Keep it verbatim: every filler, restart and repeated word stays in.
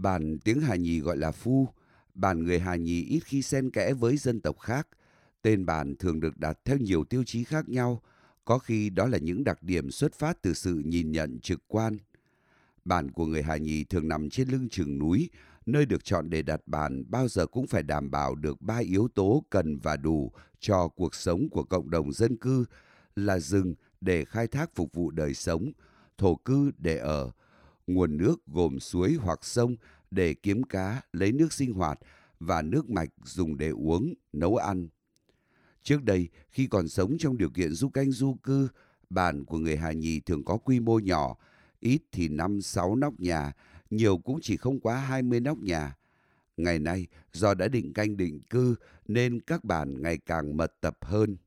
Bản tiếng Hà Nhì gọi là Phu. Bản người Hà Nhì ít khi xen kẽ với dân tộc khác. Tên bản thường được đặt theo nhiều tiêu chí khác nhau, có khi đó là những đặc điểm xuất phát từ sự nhìn nhận trực quan. Bản của người Hà Nhì thường nằm trên lưng chừng núi, nơi được chọn để đặt bản bao giờ cũng phải đảm bảo được ba yếu tố cần và đủ cho cuộc sống của cộng đồng dân cư là rừng để khai thác phục vụ đời sống, thổ cư để ở, nguồn nước gồm suối hoặc sông để kiếm cá, lấy nước sinh hoạt và nước mạch dùng để uống, nấu ăn. Trước đây, khi còn sống trong điều kiện du canh du cư, bản của người Hà Nhì thường có quy mô nhỏ, ít thì năm sáu nóc nhà, nhiều cũng chỉ không quá hai mươi nóc nhà. Ngày nay, do đã định canh định cư nên các bản ngày càng mật tập hơn.